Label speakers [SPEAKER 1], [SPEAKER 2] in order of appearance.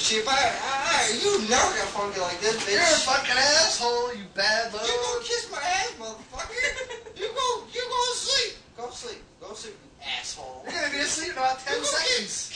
[SPEAKER 1] See, if you never gonna fuck me like this, bitch.
[SPEAKER 2] You're a fucking asshole, you bad load.
[SPEAKER 1] You go kiss my ass, motherfucker. You go sleep. Go sleep, you asshole.
[SPEAKER 2] You're gonna be asleep in about 10 seconds.